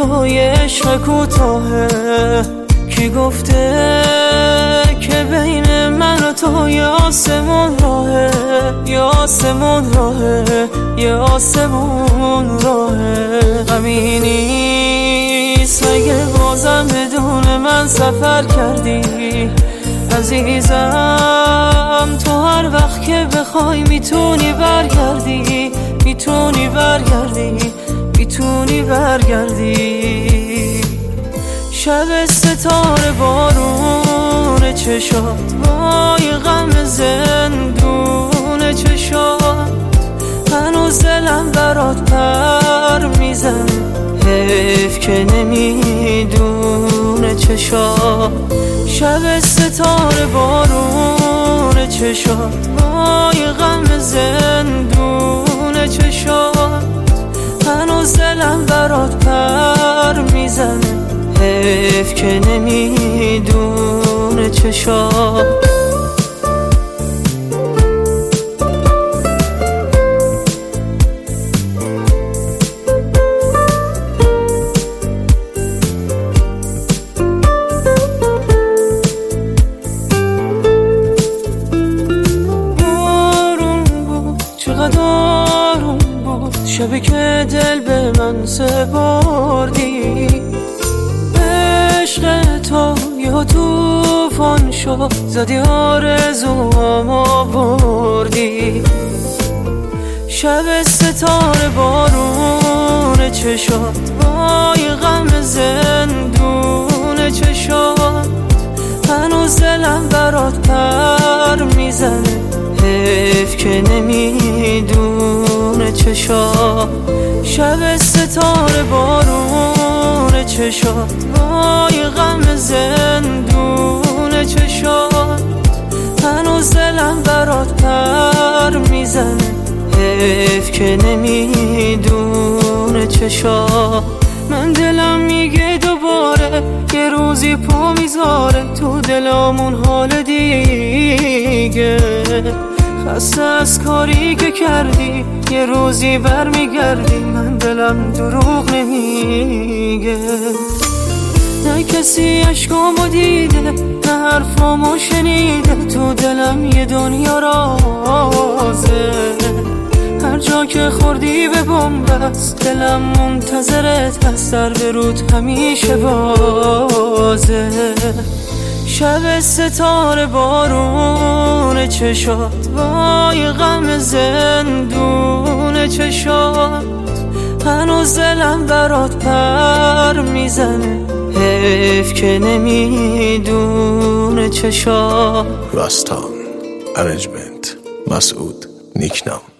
توی عشق کوتاهه. کی گفته که بین من و تو یه آسمون راهه، یه آسمون راهه، یه آسمون راهه. غمی نیست اگه بازم بدون من سفر کردی عزیزم. تو هر وقت که بخوای میتونی برگردی، میتونی برگردی، میتونی برگردی. شب ستاره بارون چشات، وای غم زندون چشات. هنوز دلم برات پر میزنه، حیف که نمیدونه چشات. شب ستاره بارون چشات، وای غم زندون چشات. هنوز دلم برات پر میزنه، حیف که نمیدونه چشات. چقدر آروم بود شبی که دل به من سپردی. عشق تو یه توفان شد، زدی آرزوامو بردی. شب ستاره بارون چشات، وای غم زندون چشات. هنوز دلم برات پر میزنه، حیف که نمیدونه چشات. شب ستاره بارون چشات، وای غم زندون چشات. هنوز دلم برات پر میزنه، حیف که نمیدونه چشات. من دلم میگه دوباره یه روزی پا میذاره تو دلمون حال دیگه. خسته از کاری که کردی، یه روزی برمیگردی. من دلم دروغ نمیگه، نه کسی عشقامو دیده، نه حرفامو شنیده. تو دلم یه دنیا رازه، هر جا که خوردی به بن‌بست. دلم منتظرت هست، در به رود همیشه بازه. شب ستاره بارون چشات، وای غم زندون چشات. هنوز دلم برات پر میزنه، حیف که نمیدونه چشات. راستان ارنجمنت مسعود نیکنام.